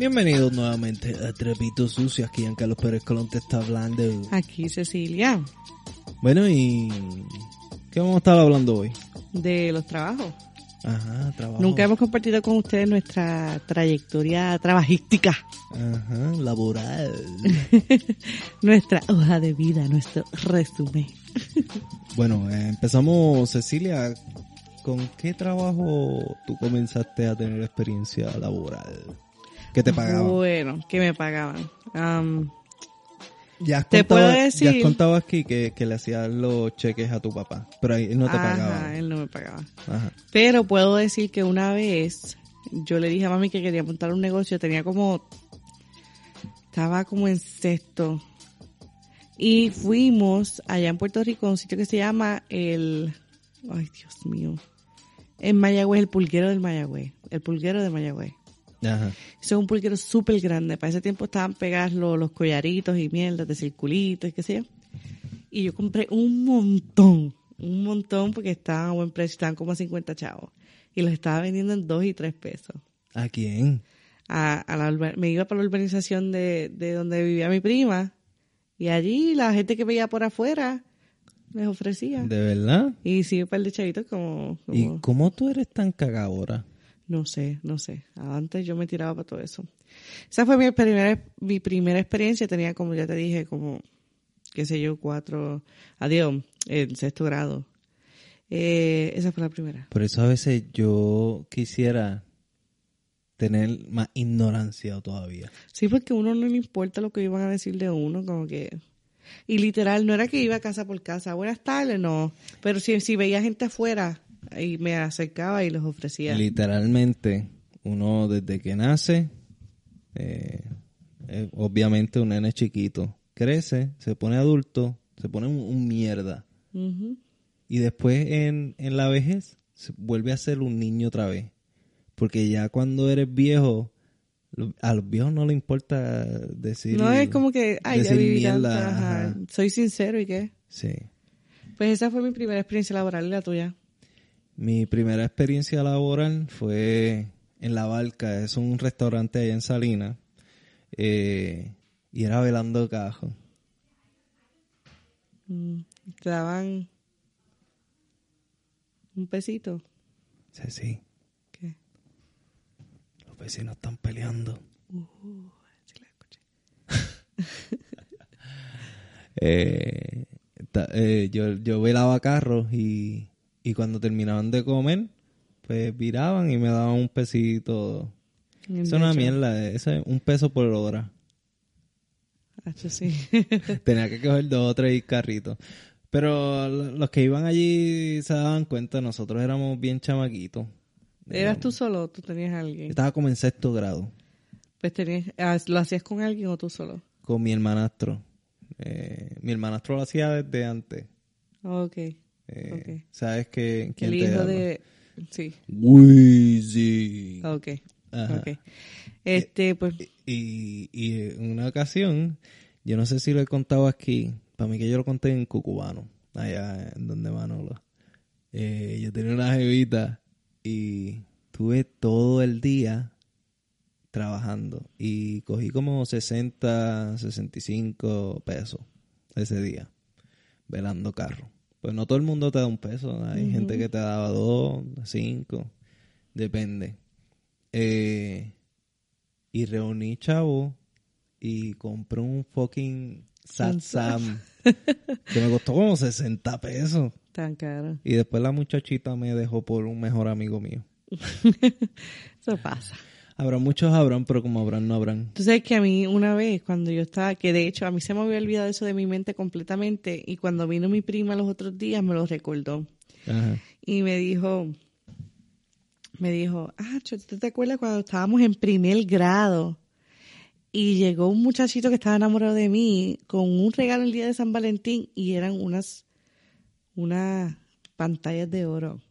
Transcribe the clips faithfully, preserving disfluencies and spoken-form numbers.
Bienvenidos nuevamente a Trapitos Sucios, aquí Giancarlo Pérez Colón te está hablando. Aquí Cecilia. Bueno, y ¿qué vamos a estar hablando hoy? De los trabajos. Ajá, trabajo. Nunca hemos compartido con ustedes nuestra trayectoria trabajística. Ajá, laboral. Nuestra hoja de vida, nuestro resumen. Bueno, eh, empezamos, Cecilia, ¿con qué trabajo tú comenzaste a tener experiencia laboral? ¿Qué te pagaban? Bueno, ¿qué me pagaban? Um, ya has ¿Te contado, puedo decir? Ya has contado aquí que, que le hacías los cheques a tu papá, pero ahí él no te Ajá, pagaba. él no me pagaba. Ajá. Pero puedo decir que una vez yo le dije a mami que quería montar un negocio, tenía como, estaba como en sexto. Y fuimos allá en Puerto Rico a un sitio que se llama el, ay Dios mío, en Mayagüez, el pulguero del Mayagüez, el pulguero de Mayagüez. Ajá. Eso es un pulguero súper grande. Para ese tiempo estaban pegados los, los collaritos y mierdas de circulitos y qué sé yo. Y yo compré un montón, un montón porque estaban a buen precio, estaban como a cincuenta chavos. Y los estaba vendiendo en dos y tres pesos. ¿A quién? A, a la, me iba para la urbanización de, de donde vivía mi prima. Y allí la gente que veía por afuera les ofrecía. ¿De verdad? Y sí, un par de chavitos como, como... ¿Y cómo tú eres tan cagadora? No sé, no sé. Antes yo me tiraba para todo eso. Esa fue mi primera, mi primera experiencia. Tenía, como ya te dije, como, qué sé yo, cuatro, adiós, en sexto grado. Eh, esa fue la primera. Por eso a veces yo quisiera tener más ignorancia todavía. Sí, porque a uno no le importa lo que iban a decir de uno, como que... Y literal, no era que iba casa por casa. Buenas tardes, no. Pero si, si veía gente afuera... Y me acercaba y los ofrecía. Literalmente, uno desde que nace, eh, eh, obviamente un nene chiquito, crece, se pone adulto, se pone un, un mierda. Uh-huh. Y después en, en la vejez, se vuelve a ser un niño otra vez. Porque ya cuando eres viejo, lo, a los viejos no les importa decir... No es como que, ay, ya viví mierda, tanto, ajá. ajá. Soy sincero, ¿y qué? Sí. Pues esa fue mi primera experiencia laboral, ¿y la tuya? Mi primera experiencia laboral fue en La Barca, es un restaurante allá en Salinas, eh, y era velando cajos. Mm, ¿te daban un pesito? Sí, sí. ¿Qué? Los vecinos están peleando. Uh, sí la escuché. eh, ta, eh, yo, yo velaba carros y... Y cuando terminaban de comer, pues viraban y me daban un pesito. Eso es una mierda, eso es un peso por hora. Hacho, sí. Tenía que coger dos o tres carritos. Pero los que iban allí se daban cuenta, nosotros éramos bien chamaquitos. ¿Eras tú solo o tú tenías a alguien? Estaba como en sexto grado. Pues tenías, ¿lo hacías con alguien o tú solo? Con mi hermanastro. Eh, mi hermanastro lo hacía desde antes. Ok. Eh, Okay. ¿Sabes que quién el te hijo habla? de... Sí. Wheezy. Ok. Ajá. Okay. Este, pues... Y, y en una ocasión, yo no sé si lo he contado aquí, para mí que yo lo conté en Cucubano, allá en donde Manolo. Eh, yo tenía una jevita y tuve todo el día trabajando y cogí como sesenta, sesenta y cinco pesos ese día, velando carro. Pues no todo el mundo te da un peso, hay uh-huh. gente que te daba dos, cinco, depende. Eh, y reuní chavo y compré un fucking Satsam que me costó como sesenta pesos. Tan caro. Y después la muchachita me dejó por un mejor amigo mío. Eso pasa. Habrá muchos habrán, pero como habrán no habrán. Tú sabes que a mí una vez cuando yo estaba, que de hecho a mí se me había olvidado eso de mi mente completamente y cuando vino mi prima los otros días me lo recordó. Ajá. Y me dijo, me dijo, ah, ¿tú te acuerdas cuando estábamos en primer grado? Y llegó un muchachito que estaba enamorado de mí con un regalo el día de San Valentín y eran unas, unas pantallas de oro.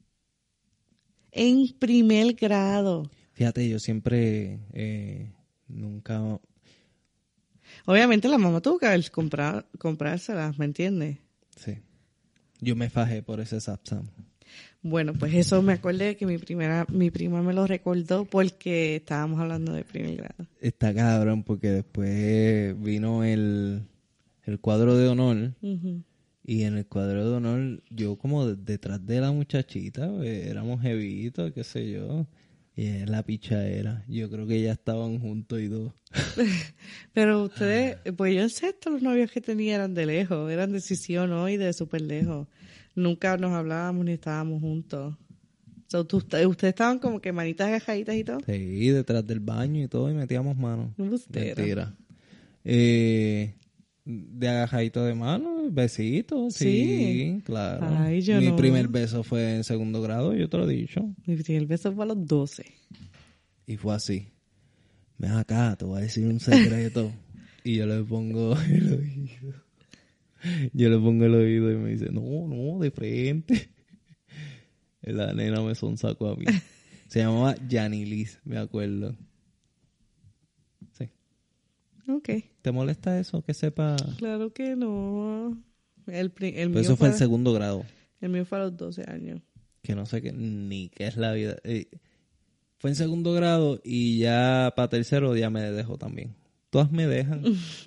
En primer grado. Fíjate, yo siempre, eh, nunca... Obviamente la mamá tuvo que haber comprar, comprárselas, ¿me entiendes? Sí. Yo me fajé por ese Satsam. Bueno, pues eso me acordé que mi primera, mi prima me lo recordó porque estábamos hablando de primer grado. Está cabrón porque después vino el, el cuadro de honor. Uh-huh. Y en el cuadro de honor, yo como de- detrás de la muchachita, pues, éramos jevitos, qué sé yo. Y en la pichadera. Yo creo que ya estaban juntos y todo. Pero ustedes, pues yo en sexto los novios que tenía eran de lejos, eran de Sisión ¿no? Y de súper lejos. Nunca nos hablábamos ni estábamos juntos. So, tú- ustedes estaban como que manitas agajaditas y todo. Sí, detrás del baño y todo, y metíamos manos. Embustera. Mentira. Eh, de agajadito de mano, besitos, sí, Sí. claro. Ay, yo Mi no. primer beso fue en segundo grado, yo te lo he dicho. Mi primer beso fue a los doce. Y fue así. Ven acá, te voy a decir un secreto. Y yo le pongo el oído. Yo le pongo el oído y me dice, no, no, de frente. La nena me sonsacó a mí. Se llamaba Yanilis, me acuerdo. Sí. Ok. ¿Te molesta eso? Que sepa. Claro que no. El, pri- el Pero mío eso fue fue, en segundo grado. el mío fue a los doce años. Que no sé qué, ni qué es la vida. Eh, fue en segundo grado y ya para tercero ya me dejó también. Todas me dejan.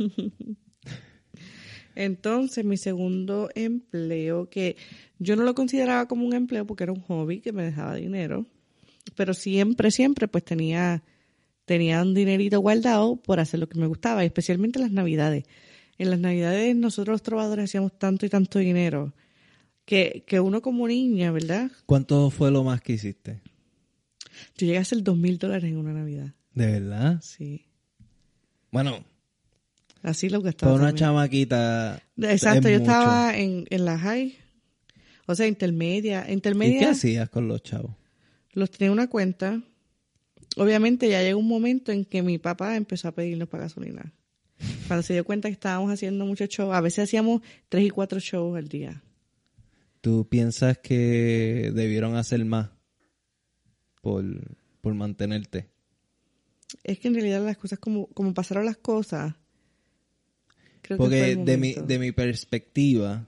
Entonces, mi segundo empleo, que yo no lo consideraba como un empleo porque era un hobby que me dejaba dinero, pero siempre, siempre pues tenía, tenía un dinerito guardado por hacer lo que me gustaba, especialmente en las navidades. En las navidades nosotros los trovadores hacíamos tanto y tanto dinero que, que uno como niña, ¿verdad? ¿Cuánto fue lo más que hiciste? Yo llegué a hacer dos mil dólares en una Navidad. ¿De verdad? Sí. Bueno, Así lo gastaba. para una también. chamaquita. Exacto, es yo mucho. estaba en, en la high, o sea, intermedia. ¿Y Intermedia qué hacías con los chavos? los tenía en una cuenta. Obviamente ya llegó un momento en que mi papá empezó a pedirnos para gasolina. Cuando se dio cuenta que estábamos haciendo muchos shows, a veces hacíamos tres y cuatro shows al día. ¿Tú piensas que debieron hacer más por, por mantenerte? Es que en realidad las cosas, como, como pasaron las cosas, creo que fue Porque el de mi, momento. de mi perspectiva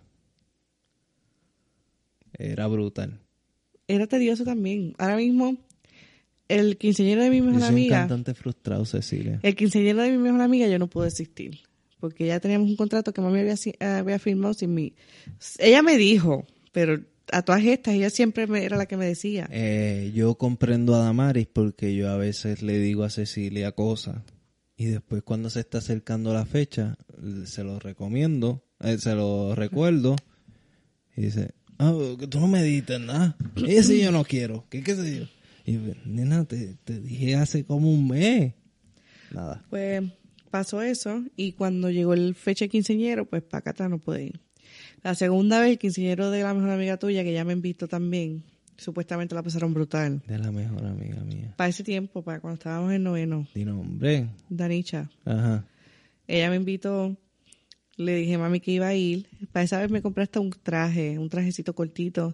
era brutal. Era tedioso también. Ahora mismo, el quinceañero de mi Yo mejor soy un amiga, cantante frustrado, Cecilia. el quinceañero de mi mejor amiga yo no pude asistir. Porque ya teníamos un contrato que mami había, si- había firmado sin mí. Ella me dijo, pero a todas estas, ella siempre me, era la que me decía. Eh, yo comprendo a Damaris porque yo a veces le digo a Cecilia cosas y después cuando se está acercando la fecha se lo recomiendo, eh, se lo recuerdo y dice, ah, que tú no me dijiste nada, ese yo no quiero, ¿qué qué sé yo? Y yo, nena, te, te dije hace como un mes. Nada. Pues pasó eso y cuando llegó el fecha de quinceañero, pues para acá atrás no pude ir. La segunda vez, el quinceañero de la mejor amiga tuya, que ya me invitó también, supuestamente la pasaron brutal. De la mejor amiga mía. Para ese tiempo, para cuando estábamos en noveno, Di nombre. Danicha, Ajá. ella me invitó, le dije mami que iba a ir. Para esa vez me compré hasta un traje, un trajecito cortito.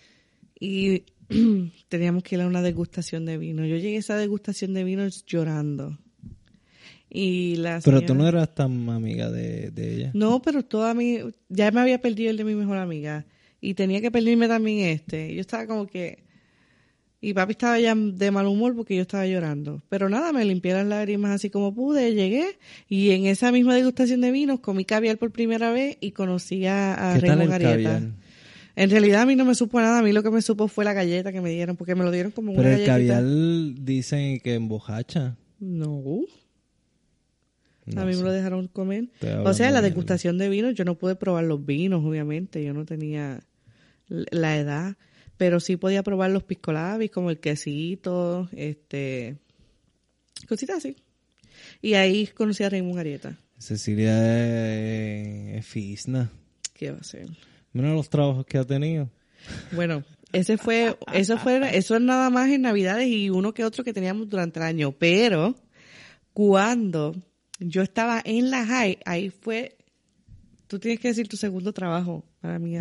Y teníamos que ir a una degustación de vino. Yo llegué a esa degustación de vinos llorando. Y la Pero señora... tú no eras tan amiga de, de ella. No, pero toda mi... Ya me había perdido el de mi mejor amiga. Y tenía que perderme también este. Yo estaba como que... Y papi estaba ya de mal humor porque yo estaba llorando. Pero nada, me limpié las lágrimas así como pude, llegué. Y en esa misma degustación de vinos comí caviar por primera vez y conocí a, a ¿Qué tal Raymond el Arieta. caviar? En realidad a mí no me supo nada. A mí lo que me supo fue la galleta que me dieron. Porque me lo dieron como Pero una el galletita. caviar dicen que embojacha. No. No a mí sé. me lo dejaron comer. Estoy O hablando sea, en la mierda. degustación de vinos, yo no pude probar los vinos, obviamente. Yo no tenía l- la edad. Pero sí podía probar los piscolabis, como el quesito, este... cositas así. Y ahí conocí a Raymond Arieta. Cecilia es, es fisna. ¿Qué va a ser? Mira los trabajos que ha tenido. Bueno, ese fue, eso fue, eso es nada más en Navidades y uno que otro que teníamos durante el año. Pero cuando yo estaba en la high, ahí fue, tú tienes que decir tu segundo trabajo, para mí.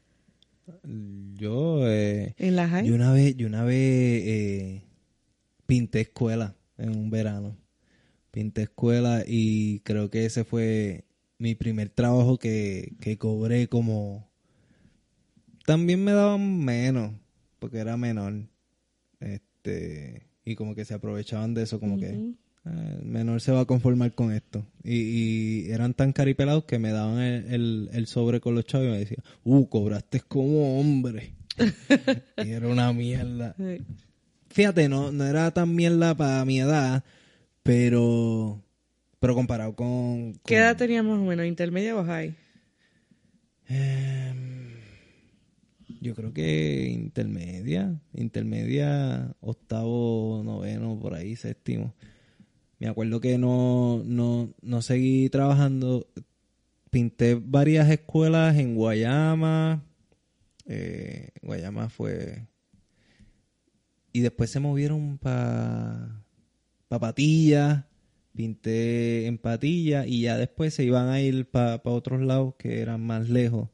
Yo, eh, ¿En la high? yo una vez, yo una vez eh, pinté escuela en un verano. Pinté escuela y creo que ese fue mi primer trabajo que, que cobré como... También me daban menos, porque era menor. Este, y como que se aprovechaban de eso, como uh-huh. que eh, el menor se va a conformar con esto. Y, y eran tan caripelados que me daban el, el, el sobre con los chavos y me decían, uh, cobraste como hombre. Y era una mierda. Sí. Fíjate, no, no era tan mierda para mi edad, pero pero comparado con, con... ¿Qué edad tenías más o menos? ¿Intermedia o high? Eh, yo creo que intermedia, intermedia, octavo, noveno, por ahí, séptimo. Me acuerdo que no, no, no seguí trabajando. Pinté varias escuelas en Guayama. Eh, Guayama fue... Y después se movieron para pa Patilla. Pinté en Patilla y ya después se iban a ir para pa otros lados que eran más lejos.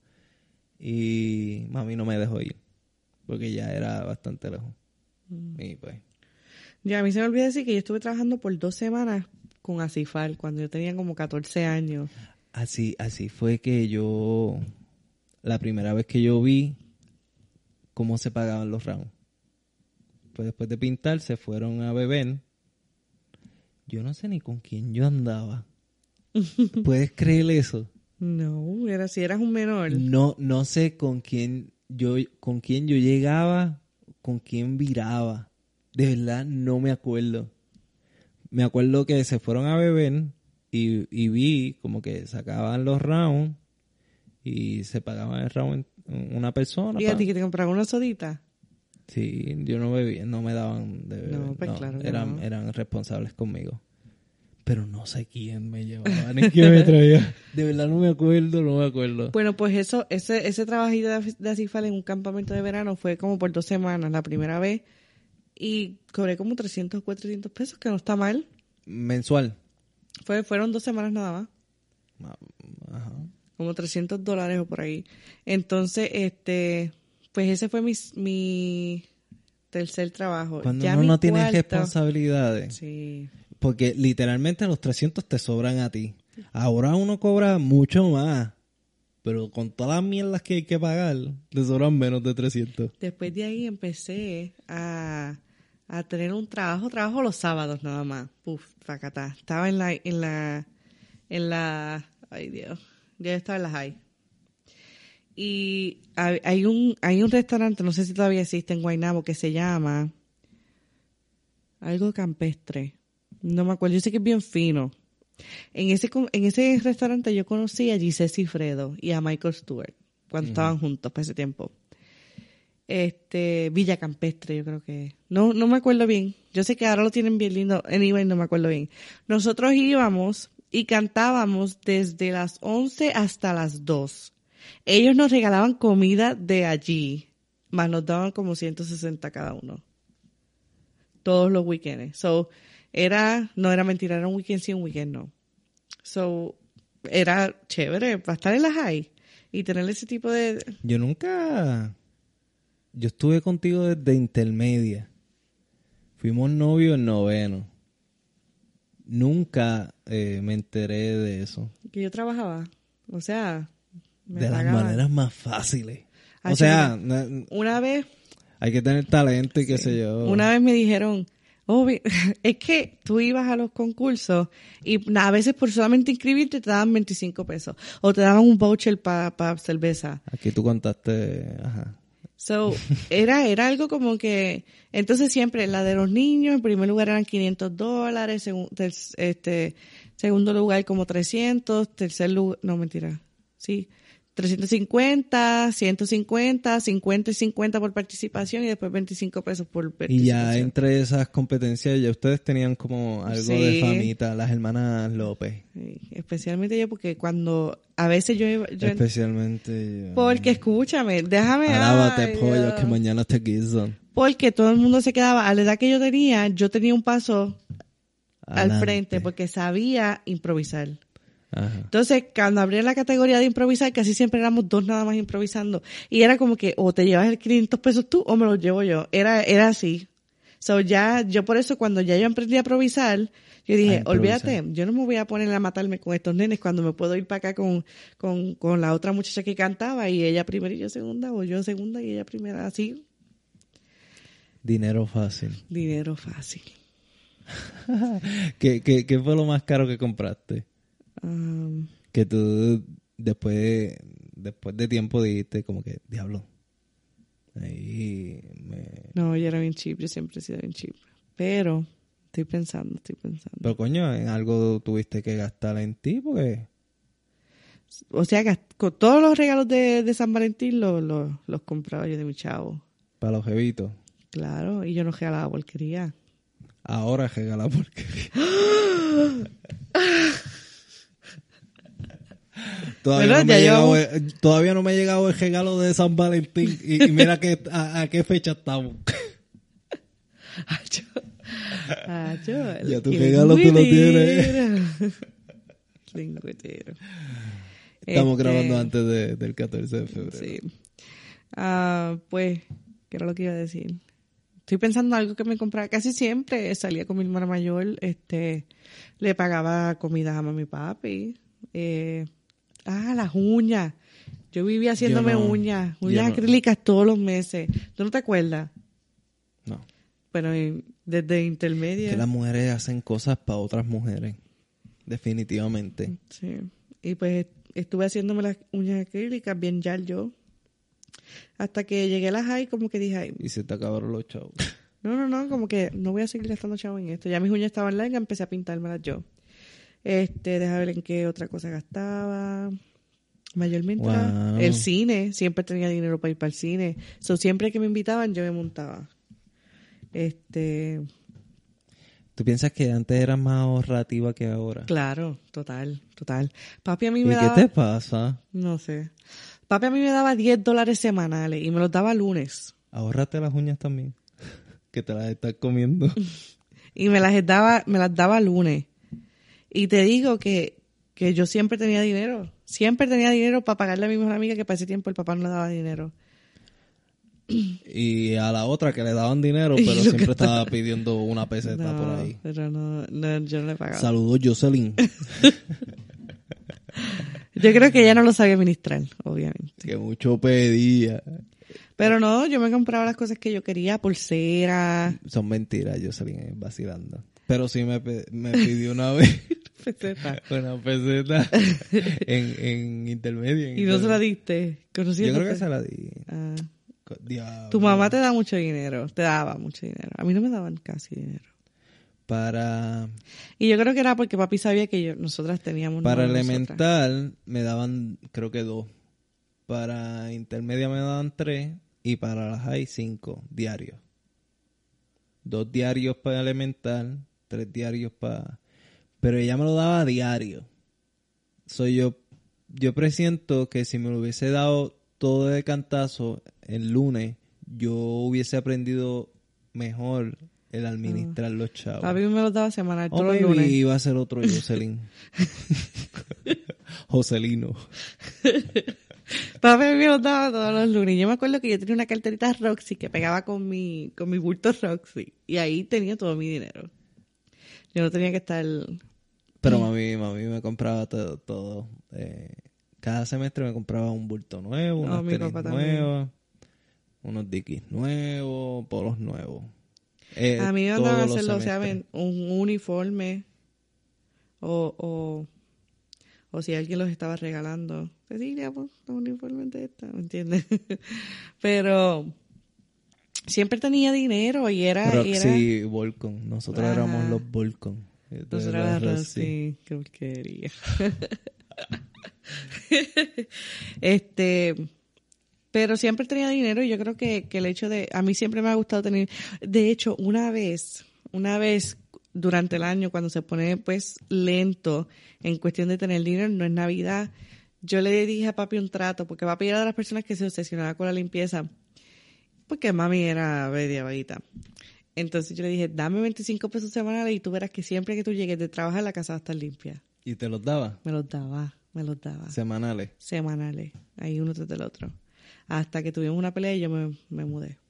Y mami no me dejó ir porque ya era bastante lejos. Mm. Y pues... Ya, a mí se me olvidó decir que yo estuve trabajando por dos semanas con Acifal cuando yo tenía como catorce años. Así, así fue que yo... La primera vez que yo vi cómo se pagaban los rounds. Pues después de pintar se fueron a beber. Yo no sé ni con quién yo andaba. ¿Puedes creer eso? No, era si eras un menor. No, no sé con quién yo, con quién yo llegaba, con quién viraba. De verdad no me acuerdo. Me acuerdo que se fueron a beber y, y vi como que sacaban los rounds y se pagaban el round en una persona. ¿Y a ti que te compraban una sodita? Sí, yo no bebía, no me daban de beber. No, pues no, claro que eran, no. eran responsables conmigo. Pero no sé quién me llevaba ni quién me traía. De verdad no me acuerdo, no me acuerdo. Bueno, pues eso, ese, ese trabajito de, de Acifal en un campamento de verano fue como por dos semanas la primera vez. Y cobré como trescientos, cuatrocientos pesos, que no está mal. ¿Mensual? Fue, fueron dos semanas nada más. Ajá. Como trescientos dólares o por ahí. Entonces, este... Pues ese fue mi, mi tercer trabajo. Cuando ya uno no tiene cuarto, responsabilidades. Sí. Porque literalmente los trescientos te sobran a ti. Ahora uno cobra mucho más. Pero con todas las mierdas que hay que pagar, le sobran menos de trescientos. Después de ahí empecé a, a tener un trabajo. Trabajo los sábados nada más. Puf, facatá. Estaba en la, en la, en la, ay Dios. Ya estaba en la high. Y hay un hay un restaurante, no sé si todavía existe en Guaynabo, que se llama algo campestre. No me acuerdo, yo sé que es bien fino. En ese en ese restaurante yo conocí a Giselle Cifredo y a Michael Stewart cuando uh-huh. estaban juntos para ese tiempo. Este, Villa Campestre, yo creo que. No no me acuerdo bien. Yo sé que ahora lo tienen bien lindo, anyway, no me acuerdo bien. Nosotros íbamos y cantábamos desde las once hasta las dos. Ellos nos regalaban comida de allí, más nos daban como ciento sesenta cada uno. Todos los weekends. So, era, no era mentira, era un weekend sí, un weekend no. So, era chévere para estar en la high y tener ese tipo de... Yo nunca... Yo estuve contigo desde intermedia. Fuimos novios en noveno. Nunca eh, me enteré de eso. Que yo trabajaba. O sea... Me de pagaban. Las maneras más fáciles. Ay, o sea, mira, una vez... Hay que tener talento y qué sí, sé yo. Una vez me dijeron, oh, es que tú ibas a los concursos y a veces por solamente inscribirte te daban veinticinco pesos. O te daban un voucher para pa cerveza. Aquí tú contaste... Ajá. So, era, era algo como que... Entonces siempre la de los niños, en primer lugar eran quinientos dólares, segun, ter, este, segundo lugar como trescientos, tercer lugar... No, mentira. Sí... trescientos cincuenta, ciento cincuenta, cincuenta y cincuenta por participación y después veinticinco pesos por participación. Y ya entre esas competencias ya ustedes tenían como algo sí. de famita, las hermanas López. Sí, especialmente yo porque cuando a veces yo iba... Yo, especialmente yo. Porque escúchame, déjame... Alábate, ay, pollo, Dios. que mañana te guisan. Porque todo el mundo se quedaba, a la edad que yo tenía, yo tenía un paso Adelante. Al frente porque sabía improvisar. Ajá. Entonces, cuando abría la categoría de improvisar, casi siempre éramos dos nada más improvisando. Y era como que, o te llevas el quinientos pesos tú, o me los llevo yo. Era, era así. So, ya, yo por eso, cuando ya yo aprendí a improvisar, yo dije, olvídate, yo no me voy a poner a matarme con estos nenes cuando me puedo ir para acá con, con, con la otra muchacha que cantaba y ella primera y yo segunda, o yo segunda y ella primera, así. Dinero fácil. Dinero fácil. ¿Qué, qué, ¿Qué fue lo más caro que compraste? Um, Que tú después de, después de tiempo dijiste como que, diablo. Ahí me... no, yo era bien cheap, yo siempre he sido bien cheap. Pero estoy pensando, estoy pensando. Pero coño, en algo tuviste que gastar en ti porque... O sea, que con todos los regalos de, de San Valentín los, los, los compraba yo de mi chavo. Para los jevitos. Claro, y yo no regalaba porquería. Ahora regala porquería. Todavía, Bueno, no me ya ha llegado, llevamos- el- todavía no me ha llegado el regalo de San Valentín. Y, y mira que, a, a qué fecha estamos. Acho, acho, Ya tu qué regalo tú lo lingüetero. Lingüetero. Estamos Este, grabando antes de- del catorce de febrero. Sí. Ah, pues, ¿qué era lo que iba a decir? Estoy pensando en algo que me compraba casi siempre. Salía con mi hermana mayor, este, le pagaba comida a mami y papi. Eh, ah, las uñas. Yo vivía haciéndome Yo no- uñas, yo uñas no. acrílicas todos los meses. ¿Tú no te acuerdas? No. Bueno, y desde intermedia. Que las mujeres hacen cosas para otras mujeres. Definitivamente. Sí. Y pues estuve haciéndome las uñas acrílicas bien ya yo. Hasta que llegué a la high, como que dije, ay, Y se te acabaron los chavos. no, no, no, como que no voy a seguir gastando chavo en esto. Ya mis uñas estaban largas, empecé a pintármelas yo. Este, déjame ver en qué otra cosa gastaba. Mayormente era Wow. el cine. Siempre tenía dinero para ir para el cine. So, siempre que me invitaban, yo me montaba. Este, ¿Tú piensas que antes eras más ahorrativa que ahora? claro, total, total. Papi a mí ¿Y me qué daba... te pasa? No sé. Papi a mí me daba diez dólares semanales y me los daba lunes. Ahórrate las uñas también. Que te las estás comiendo. Y me las daba, me las daba lunes. Y te digo que, que yo siempre tenía dinero. Siempre tenía dinero para pagarle a mi mejor amiga que para ese tiempo el papá no le daba dinero. Y a la otra que le daban dinero, Y pero lo siempre que estaba pidiendo una peseta No, por ahí. pero no, no, yo no le pagaba. Saludos, Jocelyn. Yo creo que ella no lo sabía administrar, obviamente. Que mucho pedía. Pero no, yo me compraba las cosas que yo quería, pulsera, Son mentiras, Jocelyn, es vacilando. Pero sí me, pe- me pidió una vez peseta. una peseta en, en intermedio. en Y no se la intermedio. diste. Yo Conociéndote. creo que se la di. Ah. Co- diablo. Tu mamá te da mucho dinero, te daba mucho dinero. A mí no me daban casi dinero. Para, Y yo creo que era porque papi sabía que yo, nosotras teníamos... para nueve nosotras. elemental me daban, creo que dos. Para intermedia me daban tres. Y para la high, cinco diarios. Dos diarios para elemental, tres diarios para... Pero ella me lo daba a diario. Soy yo, yo presiento que si me lo hubiese dado todo de cantazo el lunes, yo hubiese aprendido mejor el administrar los chavos. Papi me los daba semanal, O todos los maybe lunes. iba a ser otro Jocelyn. Jocelino. Papi me los daba todos los lunes. Yo me acuerdo que yo tenía una carterita Roxy que pegaba con mi, con mi bulto Roxy. Y ahí tenía todo mi dinero. Yo no tenía que estar... Pero mami, mami me compraba todo. todo. Eh, cada semestre me compraba un bulto nuevo, No, unas mi tenis papá también. nuevas, unos dikis nuevos, polos nuevos. Eh, A mí me todos mandaban a los hacerlo, o sea, semestres. ven, un uniforme o, o, o si alguien los estaba regalando. Cecilia, pues, los uniformes de esta, ¿me entiendes? Pero siempre tenía dinero y era... y era Roxy Volcom. Nosotros Ajá. éramos los Volcom. Nosotros era Roxy, qué porquería. este, pero siempre tenía dinero y yo creo que, que el hecho de, a mí siempre me ha gustado tener, de hecho, una vez, una vez durante el año cuando se pone pues lento en cuestión de tener dinero, no es Navidad, yo le dije a papi un trato, porque papi era de las personas que se obsesionaba con la limpieza, porque mami era media vaguita. Entonces yo le dije, dame veinticinco pesos semanales y tú verás que siempre que tú llegues de trabajar la casa va a estar limpia. ¿Y te los daba? Me los daba, me los daba. Semanales. Semanales, ahí uno tras del otro. Hasta que tuvimos una pelea y yo me, me mudé.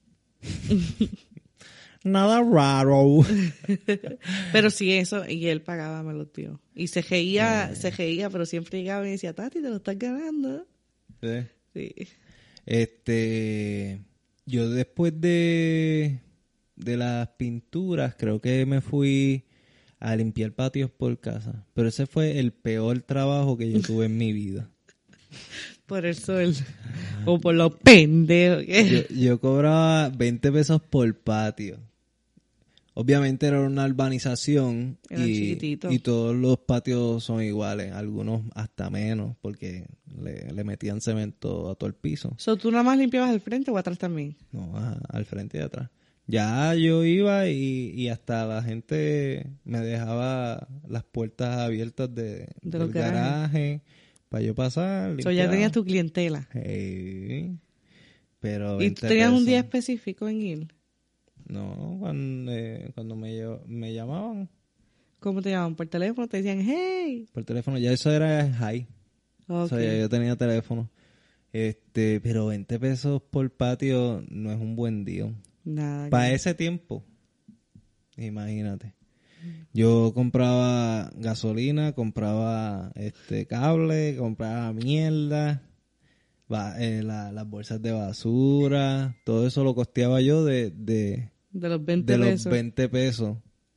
Nada raro. Pero sí, eso, y él pagaba, me los dio. Y se reía, Eh. se reía, pero siempre llegaba y decía, Tati, te lo estás ganando. ¿Sí? Sí. Este, yo después de de las pinturas, creo que me fui a limpiar patios por casa. Pero ese fue el peor trabajo que yo tuve en mi vida. Por el sol. O por los pendejos. Yo, yo cobraba veinte pesos por patio. Obviamente era una urbanización Era y, chiquitito. y todos los patios son iguales, algunos hasta menos, porque le, le metían cemento a todo el piso. So, ¿tú nada más limpiabas al frente o atrás también? No, a- al frente y atrás. Ya yo iba y, y hasta la gente me dejaba las puertas abiertas de, De del los garajes. garaje para yo pasar. So, ya limpiaba. tenías tu clientela. Hey, pero ¿Y veinte tú tenías un pesos. día específico en ir? No, cuando, eh, cuando me, ll- me llamaban ¿Cómo te llamaban? ¿Por teléfono? Te decían, hey. por teléfono, ya eso era high. O Ok. sea, ya yo tenía teléfono. Este, pero veinte pesos por patio no es un buen deal. Nada. Para que- ese tiempo, imagínate. Yo compraba gasolina, compraba este cable, compraba mierda, ba- eh, la- las bolsas de basura, todo eso lo costeaba yo de, de, De los veinte de los pesos. veinte pesos.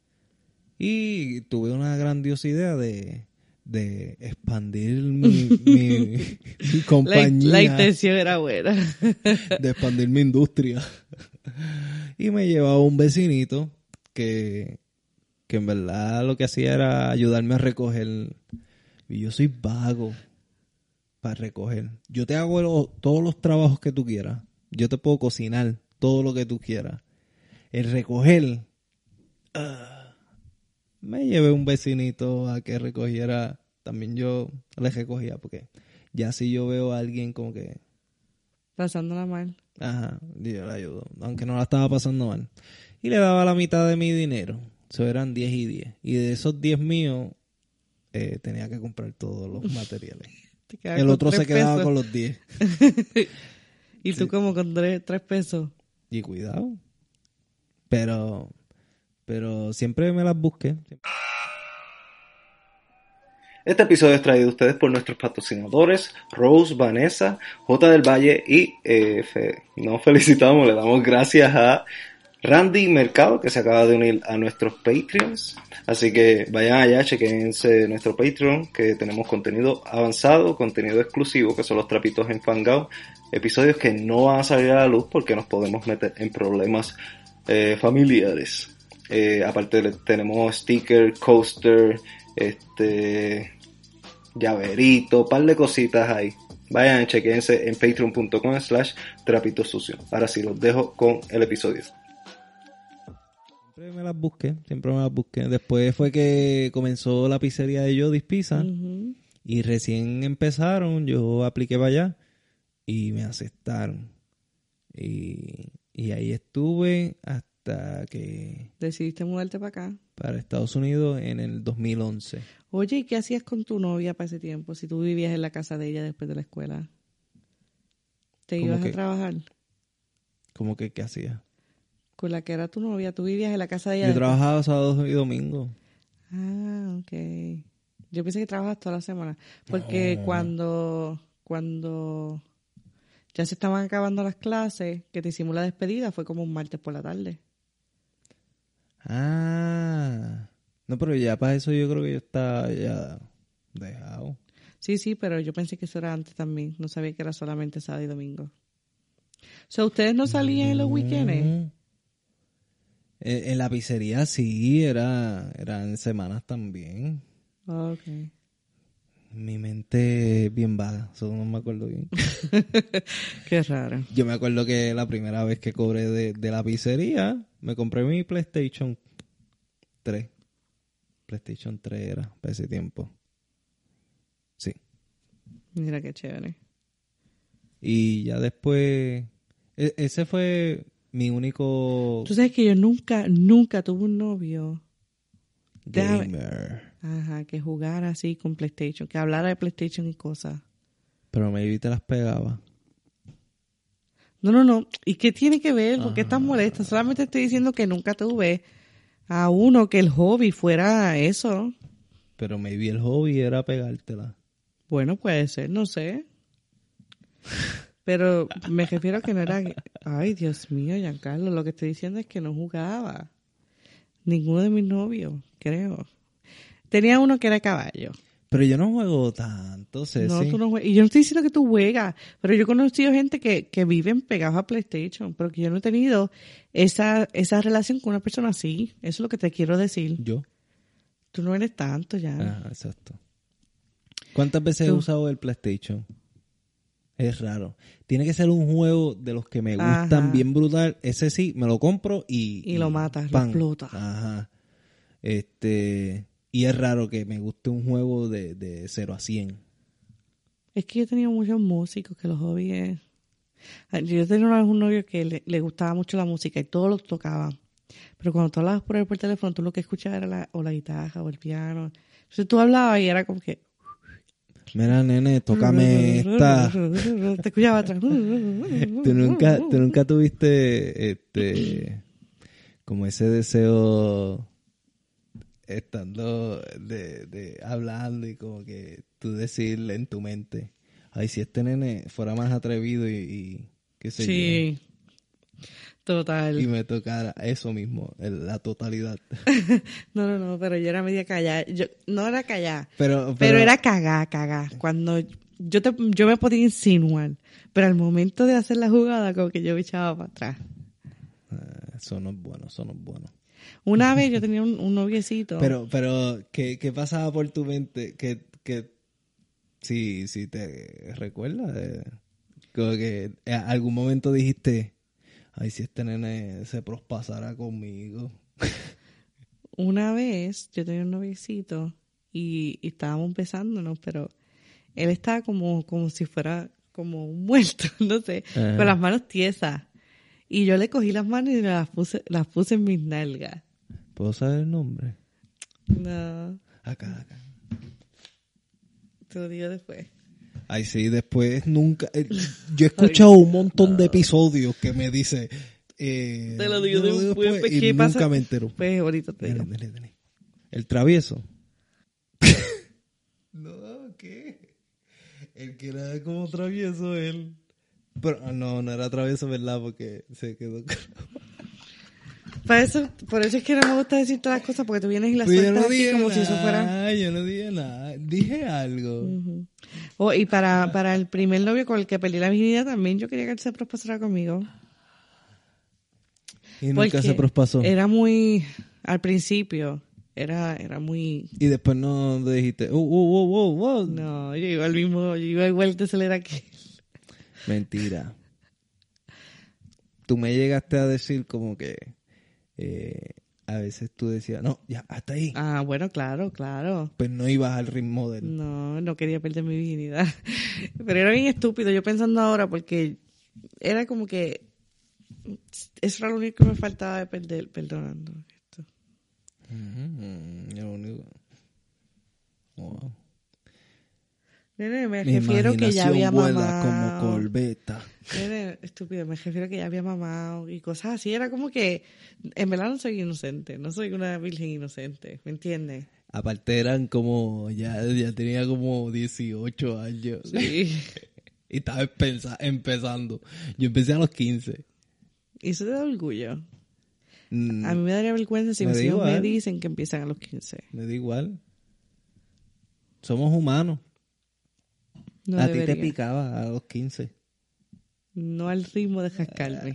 Y tuve una grandiosa idea de, de expandir mi, mi, mi La, compañía, la intención era buena. de expandir mi industria. Y me llevaba un vecinito que, que en verdad lo que hacía era ayudarme a recoger. Y yo soy vago para recoger. Yo te hago lo- todos los trabajos que tú quieras. Yo te puedo cocinar todo lo que tú quieras. El recoger... ah, me llevé un vecinito a que recogiera. También yo le recogía porque ya si yo veo a alguien como que... Pasándola mal. Ajá, yo le ayudo, aunque no la estaba pasando mal. Y le daba la mitad de mi dinero. Eso eran diez y diez. Y de esos diez míos, eh, tenía que comprar todos los materiales. Te quedabas El con otro se tres quedaba pesos. con los diez. Y tú como con tres, tres pesos. Y cuidado. Pero, pero siempre me las busqué. Este episodio es traído a ustedes por nuestros patrocinadores Rose, Vanessa, J del Valle y eh, fe- nos felicitamos, le damos gracias a Randy Mercado que se acaba de unir a nuestros Patreons. Así que vayan allá, chequense nuestro Patreon que tenemos contenido avanzado, contenido exclusivo que son los trapitos en Fangout, episodios que no van a salir a la luz porque nos podemos meter en problemas eh, familiares. Eh, aparte le- tenemos sticker, coaster, este llaverito, par de cositas ahí. Vayan, chequense en patreon.com slash trapito sucio. Ahora sí, los dejo con el episodio. Siempre me las busqué, siempre me las busqué. Después fue que comenzó la pizzería de Jodis Pizza. Ujú. Y recién empezaron, yo apliqué para allá y me aceptaron. Y, y ahí estuve hasta que Decidiste mudarte para acá. para Estados Unidos en el dos mil once. Oye, ¿y qué hacías con tu novia para ese tiempo? Si tú vivías en la casa de ella después de la escuela. ¿Te ¿Cómo ibas que? a trabajar? ¿Cómo que qué hacía? Con la que era tu novia, tú vivías en la casa de ella. Yo después- trabajaba sábados y domingos. Ah, ok. Yo pensé que trabajas toda la semana. Porque No. cuando, cuando ya se estaban acabando las clases, que te hicimos la despedida, fue como un martes por la tarde. Ah, no, pero ya para eso yo creo que yo estaba ya dejado. Sí, sí, pero yo pensé que eso era antes también. No sabía que era solamente sábado y domingo. So, ¿ustedes no salían en los weekends? No. En, en la pizzería sí, era, eran semanas también. Ah, ok. Mi mente es bien vaga, eso no me acuerdo bien. Qué raro. Yo me acuerdo que la primera vez que cobré de, de la pizzería, me compré mi PlayStation tres. PlayStation tres era para ese tiempo. Sí. Mira qué chévere. Y ya después, e- ese fue mi único Tú sabes que yo nunca, nunca tuve un novio. déjame- gamer. Ajá, que jugara así con PlayStation, que hablara de PlayStation y cosas. Pero maybe te las pegaba. No, no, no. ¿Y qué tiene que ver? ¿Por qué Ah. estás molesta? Solamente estoy diciendo que nunca tuve a uno que el hobby fuera eso. Pero maybe el hobby era pegártela. Bueno, puede ser, no sé. Pero me refiero a que no era... Ay, Dios mío, Giancarlo, lo que estoy diciendo es que no jugaba. Ninguno de mis novios, creo. Tenía uno que era caballo. Pero yo no juego tanto, Ceci. No, tú no juegas. Y yo no estoy diciendo que tú juegas, pero yo he conocido gente que, que viven pegados a PlayStation, pero que yo no he tenido esa, esa relación con una persona así. Eso es lo que te quiero decir. Yo. Tú no eres tanto ya. Ajá, exacto. ¿Cuántas veces Tú. he usado el PlayStation? Es raro. Tiene que ser un juego de los que me gustan Ajá. bien brutal. Ese sí, me lo compro y... Y lo matas, lo ¡pam! explotas. Ajá. Este... Y es raro que me guste un juego de, de cero a cien. Es que yo he tenido muchos músicos que los hobbies es... Yo tenía una vez un novio que le, le gustaba mucho la música y todos los tocaban. Pero cuando tú hablabas por él por teléfono, tú lo que escuchabas era la, o la guitarra o el piano. Entonces tú hablabas y era como que... Mira, nene, tócame esta. Te escuchaba atrás. ¿Tú nunca, tú nunca tuviste este como ese deseo estando de, de hablando y como que tú decirle en tu mente, ay, si este nene fuera más atrevido y, y qué sé Sí, total. yo, y me tocara eso mismo, el- la totalidad. No, no, no, pero yo era media callada. Yo, no era callada, Pero, pero, pero era cagada, cagada. Cuando yo te, yo me podía insinuar, pero al momento de hacer la jugada, como que yo me echaba para atrás. Ah, eso no es bueno, eso no es bueno. Una vez yo tenía un, un noviecito. Pero, pero, ¿qué, qué pasaba por tu mente? Que, que, si, si te recuerdas, eh, como que en algún momento dijiste, ay, si este nene se prospasara conmigo. Una vez yo tenía un noviecito y, y estábamos besándonos, pero él estaba como, como si fuera como un muerto, no sé, Ajá. con las manos tiesas. Y yo le cogí las manos y las puse, las puse en mis nalgas. ¿Puedo saber el nombre? No, Acá, acá. te lo digo después. Ay, sí, después nunca... eh, yo he escuchado un montón de episodios que me dice... Eh, Te lo digo yo después, pues, y ¿qué nunca pasa? me entero. Pues ahorita te digo. Dale, dale, dale. El travieso. No, ¿qué? El que era como travieso, él. Pero no, no era travieso, ¿verdad? Porque se quedó... Para eso, por eso es que no me gusta decir todas las cosas, porque tú vienes y las Pues yo sueltas no así dije como nada, si eso fuera... yo no dije nada. Dije algo. Ujú. Oh, y para, para el primer novio con el que perdí la virginidad también yo quería que él se prospasara conmigo. Y nunca Porque se prospasó. Era muy... Al principio, era, era muy... Y después no le dijiste, oh, oh, oh, oh, oh. No, yo iba al mismo... Yo iba igual de acelera que él. Mentira. Tú me llegaste a decir como que eh, a veces tú decías, no, ya, hasta ahí. Ah, bueno, claro, claro. Pues no ibas al ritmo del... No, no quería perder mi virginidad. Pero era bien estúpido, yo pensando ahora, porque era como que... Eso era lo único que me faltaba de perder, perdonando esto. Mm, lo único... Wow. Nene, me Mi refiero que ya había imaginación vuela mamado. como corbeta. Nene, estúpido, me refiero que ya había mamado y cosas así. Era como que, en verdad no soy inocente, no soy una virgen inocente, ¿me entiendes? Aparte eran como, ya, ya tenía como dieciocho años. Sí. Y estaba empeza- empezando. Yo empecé a los quince. Y eso te da orgullo. Mm, A mí me daría vergüenza si Me mis da hijos me igual. dicen que empiezan a los quince. me da igual. Somos humanos. No a ti debería. te picaba a los quince. No al ritmo de jascarme.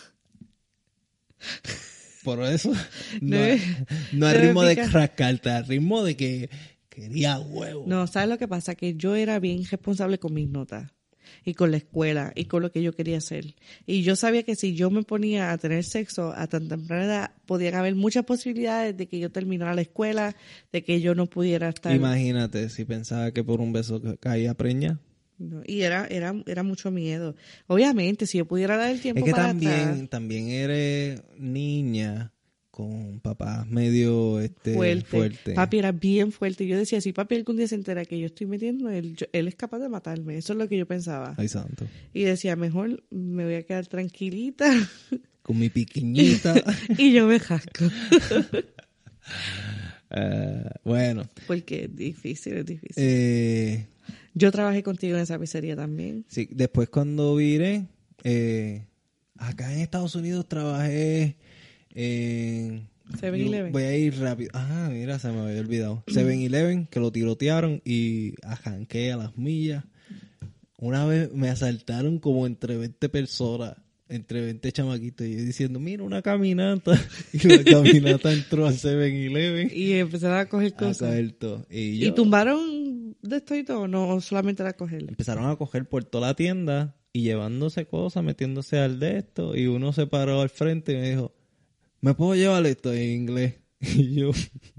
Por eso. No, No me- no al no me ritmo de pica. rascarte, al ritmo de que quería huevo. No, ¿sabes lo que pasa? Que yo era bien responsable con mis notas y con la escuela y con lo que yo quería hacer. Y yo sabía que si yo me ponía a tener sexo a tan temprana edad, podían haber muchas posibilidades de que yo terminara la escuela, de que yo no pudiera estar... Imagínate si pensaba que por un beso ca- caía preña. No, y era, era, era mucho miedo. Obviamente, si yo pudiera dar el tiempo Es que para también, atrás, también eres niña con papás medio este, fuerte. fuerte. Papi era bien fuerte. Yo decía, si papi algún día se entera que yo estoy metiendo, él, yo- él es capaz de matarme. Eso es lo que yo pensaba. Ay, santo. Y decía, mejor me voy a quedar tranquilita Con mi piquiñita. y yo me jasco. Eh, bueno. Porque es difícil, es difícil. Eh, Yo trabajé contigo en esa pizzería también. Sí, después cuando viré, eh, acá en Estados Unidos trabajé en... seven eleven. Voy a ir rápido. Ah, mira, se me había olvidado. seven eleven, que lo tirotearon y arranqué a las millas. Una vez me asaltaron como entre veinte personas, entre veinte chamaquitos, y yo diciendo, mira, una caminata. Y la caminata entró al seven eleven. Y empezaron a coger A cosas. coger todo. Y, yo, ¿Y tumbaron de esto y todo? No, o solamente era coger. empezaron a coger por toda la tienda y llevándose cosas, metiéndose al de esto. Y uno se paró al frente y me dijo, ¿me puedo llevar esto en inglés? Y yo,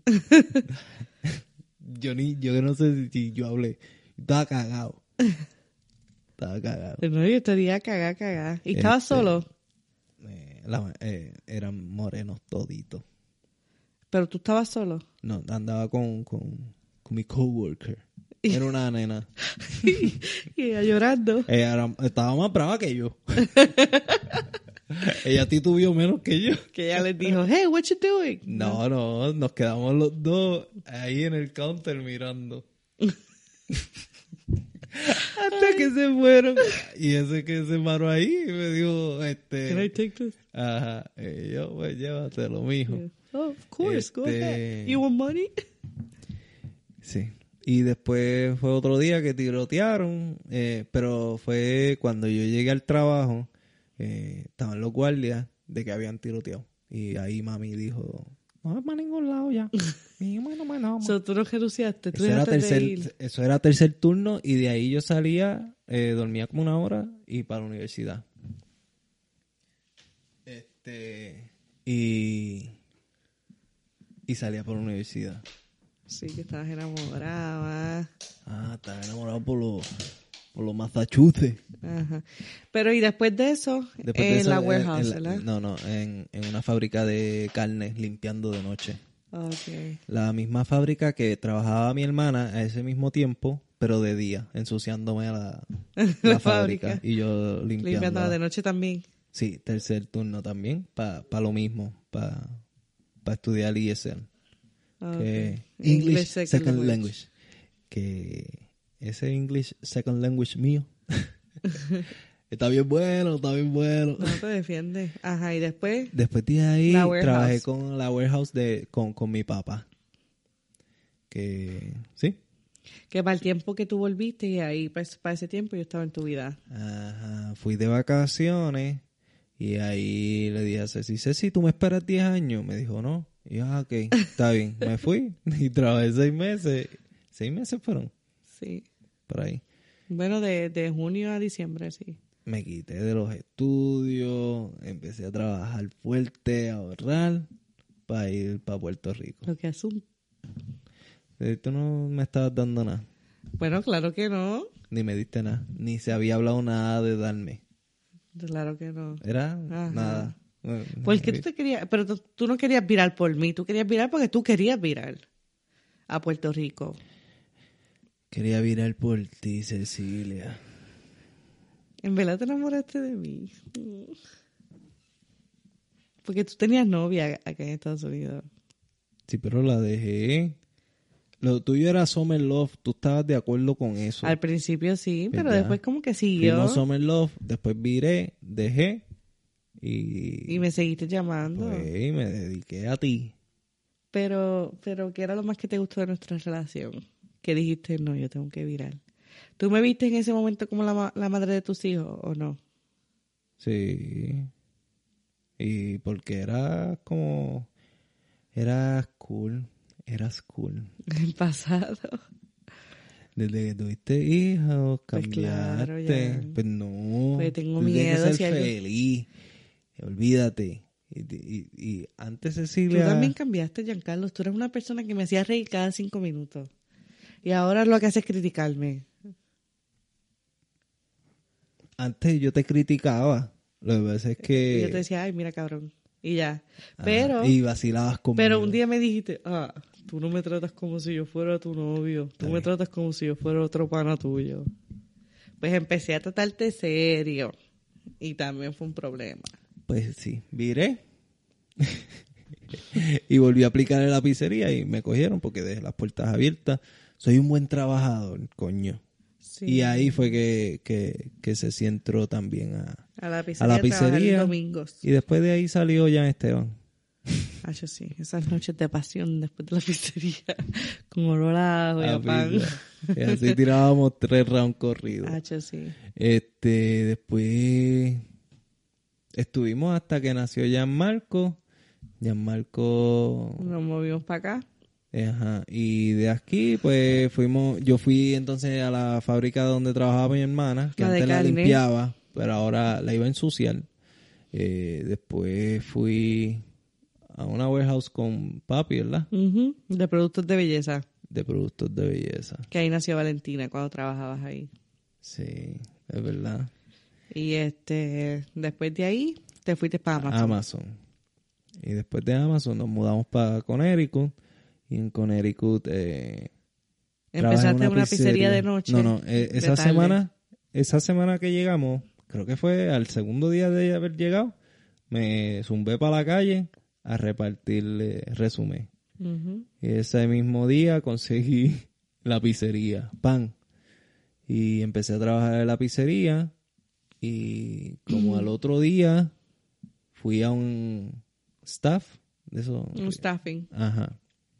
yo ni, yo no sé si yo hablé. Estaba cagado. Estaba cagado. Pero no, yo estaría cagada, cagada. ¿Y estabas Este, solo? Eh, la- eh, eran morenos toditos. ¿Pero tú estabas solo? No, andaba con, con, con mi coworker. Era una nena. Y ella llorando. Ella era- estaba más brava que yo. Ella titubeó menos que yo. Que ella les dijo, hey, what you doing? No, no, nos quedamos los dos ahí en el counter mirando. Hasta que se fueron. Y ese que se paró ahí me dijo, Can I este... take this? Ajá, y yo, pues llévatelo, mijo. Yeah. Oh, of course, go Este- ahead. You want money? Sí. Y después fue otro día que tirotearon, eh, pero fue cuando yo llegué al trabajo, eh, estaban los guardias de que habían tiroteado. Y ahí mami dijo, no vas para ningún lado ya. Y yo, bueno, bueno, vamos. So, tú no renunciaste, tú Eso era, dejaste de ir. tercer, eso era tercer turno y de ahí yo salía, eh, dormía como una hora y para la universidad. Este, y, y salía para la universidad. Sí, que estabas enamorada. Ah, estaba enamorado por los por los Massachusetts. Ajá. Pero y después de eso, Después en de eso, la en- warehouse, en la- ¿verdad? No, no, en, en una fábrica de carne limpiando de noche. Okay. La misma fábrica que trabajaba mi hermana a ese mismo tiempo, pero de día, ensuciándome a la, la La fábrica. fábrica. Y yo limpiando. Limpiando de noche también. Sí, tercer turno también, para pa lo mismo, para pa estudiar I S L. Okay. Que English, English Second, second language. language. Que ese English Second Language mío está bien bueno, está bien bueno. No te defiendes. Ajá, y después, Después de ahí La warehouse. trabajé con la warehouse de con, con mi papá. Que sí. que para el tiempo que tú volviste, y ahí para, para ese tiempo yo estaba en tu vida. Ajá, fui de vacaciones y ahí le dije a Ceci, Ceci, ¿tú me esperas diez años? Me dijo, no. Y yo, ah, ok, está bien. Me fui y trabajé seis meses. Seis meses fueron Sí. por ahí. Bueno, de, de junio a diciembre, sí. Me quité de los estudios, empecé a trabajar fuerte, a ahorrar para ir para Puerto Rico. Lo que es un... Eh, Tú no me estabas dando nada, Bueno, claro que no. ni me diste nada, ni se había hablado nada de darme. Claro que no. Era Ajá. nada. Porque tú te querías, pero tú, tú no querías virar por mí, tú querías virar porque tú querías virar a Puerto Rico. Quería virar por ti, Cecilia. En verdad te enamoraste de mí. Porque tú tenías novia acá en Estados Unidos. Sí, pero la dejé. Lo tuyo era Summer Love, tú estabas de acuerdo con eso. Al principio sí, pero ¿Verdad? después como que siguió. Fuimos Summer Love, después viré, dejé y, Y me seguiste llamando. pues, me dediqué a ti. Pero, pero ¿qué era lo más que te gustó de nuestra relación? Que dijiste, no, yo tengo que virar. ¿Tú me viste en ese momento como la, ma- la madre de tus hijos o no? Sí. Y porque era como... Eras cool. Eras cool. En pasado. Desde que tuviste hijos, Pues cambiaste. claro, ya. Pues no. Pues tengo Tú tienes miedo que ser si algo- feliz. Olvídate. Y, y, y antes Tú Cecilia... también cambiaste, Giancarlo. Tú eres una persona que me hacía reír cada cinco minutos. Y ahora lo que haces es criticarme. Antes yo te criticaba. Lo que pasa es que... Y yo te decía, ay, mira, cabrón. Y ya. Ah, Pero, y vacilabas conmigo. pero un día me dijiste, ah, tú no me tratas como si yo fuera tu novio. Tú Está me bien. tratas como si yo fuera otro pana tuyo. Pues empecé a tratarte serio. Y también fue un problema. Pues sí, viré. Y volví a aplicar en la pizzería y me cogieron porque dejé las puertas abiertas. Soy un buen trabajador, coño. Sí. Y ahí fue que, que, que se centró también a, A la a pizzería. la a trabajar pizzería. domingos. Y después de ahí salió Jan Esteban. Ah, yo sí. Esas noches de pasión después de la pizzería. Con olor a ajo y A a pan. pizza. Y así tirábamos tres rounds corridos. Ah, yo sí. Este, después estuvimos hasta que nació Gianmarco. Gianmarco, Nos movimos para acá. ajá, y de aquí pues fuimos, yo fui entonces a la fábrica donde trabajaba mi hermana, que La de antes la carne. limpiaba, pero ahora la iba a ensuciar. Eh, después fui a una warehouse con papi, ¿verdad? Ujú, de productos de belleza. De productos de belleza. Que ahí nació Valentina cuando trabajabas ahí. Sí, es verdad. Y este, después de ahí, te fuiste para Amazon. Amazon. Y después de Amazon nos mudamos para Connecticut. Y en Connecticut eh, trabajé Empezaste en una pizzería de noche. No, no, eh, de esa tarde. semana, esa semana que llegamos, creo que fue al segundo día de haber llegado, me zumbé para la calle a repartirle resumen. Ujú. Y ese mismo día conseguí la pizzería, pan. Y empecé a trabajar en la pizzería. Y como al otro día fui a un staff de eso. Un staffing. Ajá.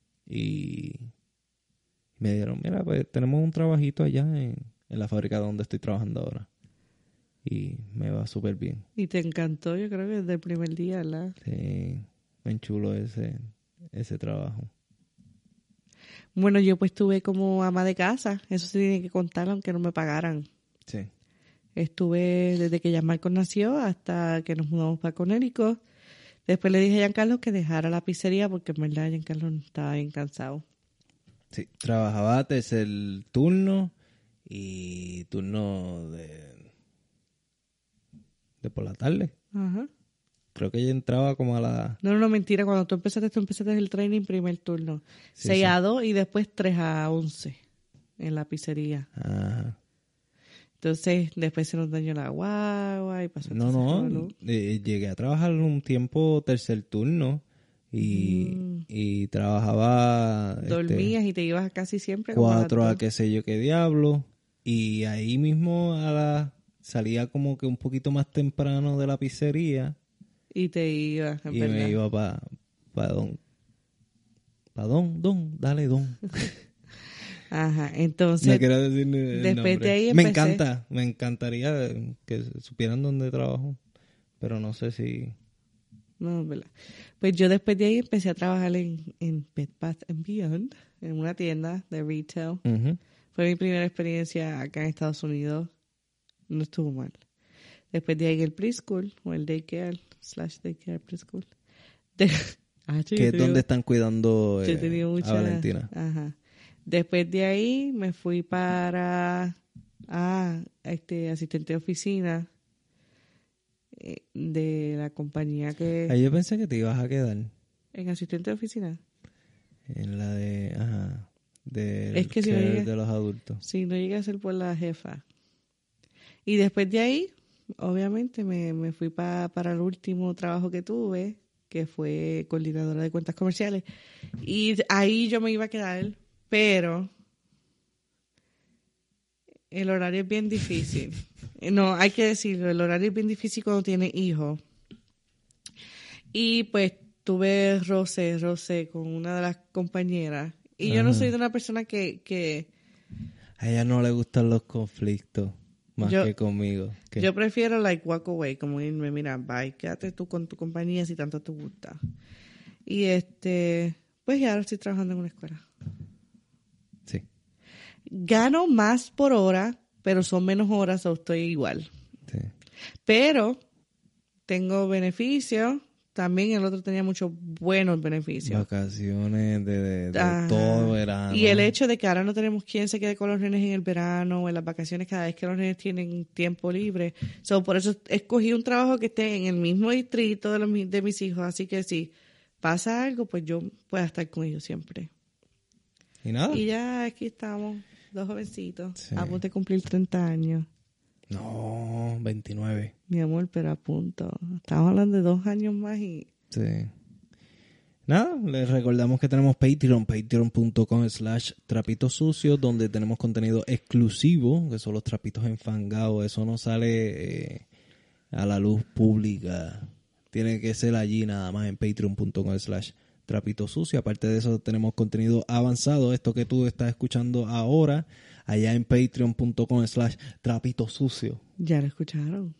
Y me dieron, mira, pues tenemos un trabajito allá en, en la fábrica donde estoy trabajando ahora. Y me va súper bien. Y te encantó, yo creo que desde el primer día, ¿verdad? Sí, me enchulo ese, ese trabajo. Bueno, yo pues estuve como ama de casa. Eso se tiene que contar aunque no me pagaran. Sí. Estuve desde que Gianmarco nació hasta que nos mudamos para Connecticut. Después le dije a Giancarlo que dejara la pizzería porque en verdad Giancarlo estaba bien cansado. Sí, trabajaba tercer turno y turno de, de por la tarde. Ajá. Creo que ella entraba como a la... No, no, no, mentira. Cuando tú empezaste, tú empezaste el training primer turno. Sí, seis sí. a dos y después tres a once en la pizzería. Ajá. Entonces, después se nos dañó la guagua y pasó No, todo ese no, revolú. eh, llegué a trabajar un tiempo tercer turno y, Mm. y trabajaba este, Dormías y te ibas casi siempre como cuatro a a las dos. qué sé yo qué diablo, y ahí mismo a la, salía como que un poquito más temprano de la pizzería Y te ibas, en y verdad. me iba para pa don, pa don, don, dale don. Ajá, entonces... No quiero decir ni el después nombre. de ahí Me empecé- encanta, me encantaría que supieran dónde trabajo, pero no sé si... No, es verdad. Pues yo después de ahí empecé a trabajar en, en Bed Bath and Beyond, en una tienda de retail. Ujú. Fue mi primera experiencia acá en Estados Unidos. No estuvo mal. Después de ahí en el preschool, o el daycare, slash daycare preschool. De... Ah, yo Que es he tenido- donde están cuidando yo he eh, tenido mucha- a Valentina. Ajá. Después de ahí me fui para ah, este asistente de oficina eh, de la compañía que... Ahí yo pensé que te ibas a quedar En asistente de oficina. en la de, ajá, del Es que si no care llegué- de los adultos. Sí, no llegué a ser por la jefa. Y después de ahí, obviamente, me, me fui pa, para el último trabajo que tuve, que fue coordinadora de cuentas comerciales. Y ahí yo me iba a quedar, pero el horario es bien difícil. No, hay que decirlo, el horario es bien difícil cuando tienes hijos. Y pues tuve roce, roce con una de las compañeras. Y yo no Ajá. soy de una persona que... que A ella no le gustan los conflictos más Yo- que conmigo. ¿Qué? Yo prefiero, like, walk away, como irme, mira, bye, quédate tú con tu compañía si tanto te gusta. Y este, pues ya ahora estoy trabajando en una escuela. Sí, Gano más por hora, pero son menos horas o estoy igual. sí. Pero tengo beneficios. También el otro tenía muchos buenos beneficios. Vacaciones de, de, de Ajá. todo verano. Y el hecho de que ahora no tenemos quien se quede con los nenes en el verano o en las vacaciones cada vez que los nenes tienen tiempo libre. So, por eso escogí un trabajo que esté en el mismo distrito de, los, mi- de mis hijos. Así que si pasa algo, pues yo pueda estar con ellos siempre. ¿Y nada? Y ya aquí estamos, dos jovencitos, Sí. a punto de cumplir treinta años. No, veintinueve. Mi amor, pero a punto. Estamos hablando de dos años más y... Sí. Nada, les recordamos que tenemos Patreon, patreon.com slash trapitos sucios, donde tenemos contenido exclusivo, que son los trapitos enfangados. Eso no sale eh, a la luz pública. Tiene que ser allí nada más en patreon.com slash trapitos sucios. Aparte de eso tenemos contenido avanzado, esto que tú estás escuchando ahora, allá en patreon.com slash trapitos sucios. Ya lo escucharon.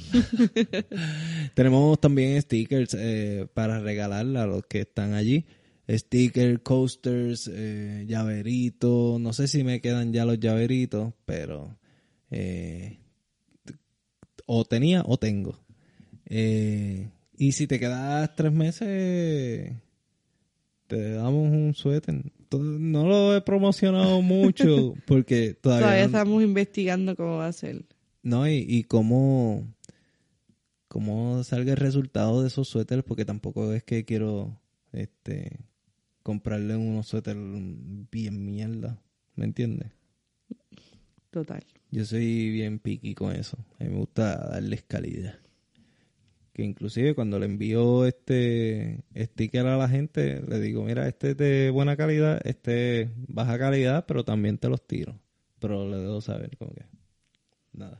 Tenemos también stickers eh, para regalar a los que están allí. Stickers, coasters, eh, llaveritos. No sé si me quedan ya los llaveritos, pero eh, o tenía o tengo. Eh, y si te quedas tres meses, te damos un suéter. No lo he promocionado mucho porque todavía, todavía no, estamos investigando cómo va a ser. No, y, y cómo, cómo salga el resultado de esos suéteres, porque tampoco es que quiero este comprarle unos suéteres bien mierda, ¿me entiendes? Total. Yo soy bien picky con eso, a mí me gusta darles calidad. Que inclusive cuando le envío este sticker a la gente, le digo, mira, este es de buena calidad, este es baja calidad, pero también te los tiro. Pero le debo saber, como que, nada.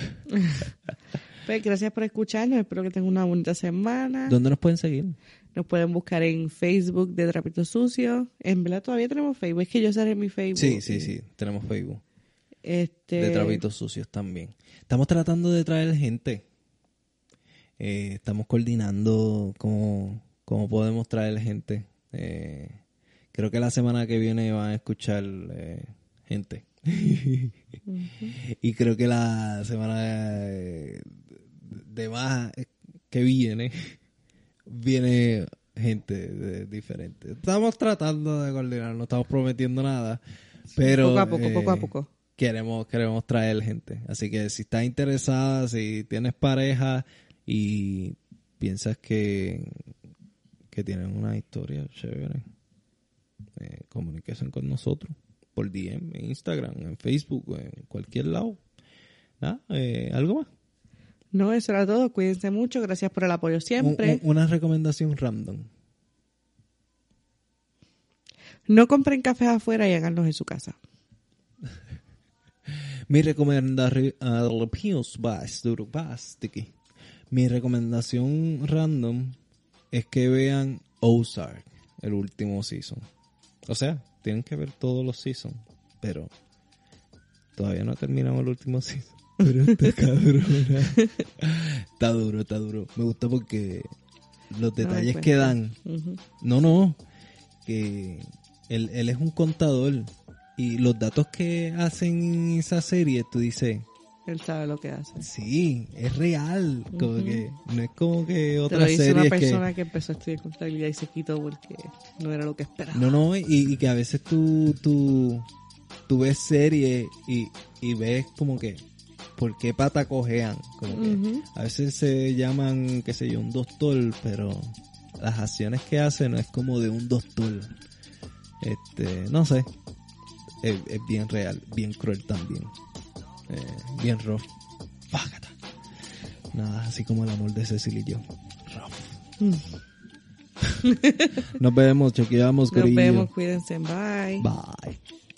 Pues gracias por escucharnos, espero que tengan una bonita semana. ¿Dónde nos pueden seguir? Nos pueden buscar en Facebook de Trapitos Sucios. En verdad todavía tenemos Facebook, es que yo cerré mi Facebook. Sí, sí, sí, tenemos Facebook. Este... De Trapitos Sucios también. Estamos tratando de traer gente. Eh, estamos coordinando cómo, cómo podemos traer gente. Eh, creo que la semana que viene van a escuchar eh, gente. Uh-huh. Y creo que la semana de, de más que viene viene gente de, diferente. Estamos tratando de coordinar, no estamos prometiendo nada, pero poco a poco, eh, poco a poco queremos queremos traer gente. Así que si estás interesada, si tienes pareja y piensas que que tienen una historia chévere, eh, comuníquense con nosotros por D M, en Instagram, en Facebook, en cualquier lado. ¿Nada? Eh, ¿Algo más? No, eso era todo. Cuídense mucho. Gracias por el apoyo siempre. Un, un, una recomendación random. No compren cafés afuera y háganlos en su casa. Mi recomendación Mi recomendación random es que vean Ozark, el último season. O sea, tienen que ver todos los seasons, pero todavía no terminamos el último season. Pero está cabrona. Está duro, está duro. Me gusta porque los detalles no, que dan. Uh-huh. No, no. Que él, él es un contador. Y los datos que hacen en esa serie, tú dices... Él sabe lo que hace. Sí, es real. Como uh-huh. que no es como que otra serie. serie. Te lo dice una persona que... que empezó a estudiar contabilidad y se quitó porque no era lo que esperaba. No, no, y, y que a veces tú, tú, tú ves series y, y ves como que por qué pata cojean. Como uh-huh. que a veces se llaman, qué sé yo, un doctor, pero las acciones que hace no es como de un doctor. Este, no sé. Es, es bien real, bien cruel también. Eh, bien rough. Fágata. Nada, así como el amor de Cecil y yo. Rough. Mm. Nos vemos, chequeamos, Nos vemos, cuídense, bye. Bye.